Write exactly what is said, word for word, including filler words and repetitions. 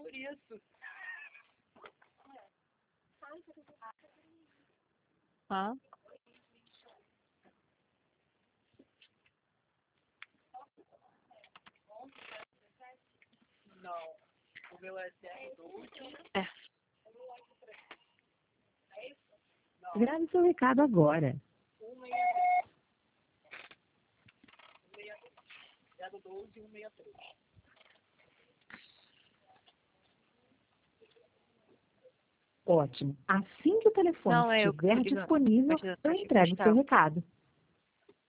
por isso. Ah. Não. O meu é zero doze. É. Grave seu recado agora. zero doze e cento e sessenta e três. Ótimo. Assim que o telefone Não, é eu estiver que ligo. disponível, Mas eu eu achei que entrego o seu estava. recado.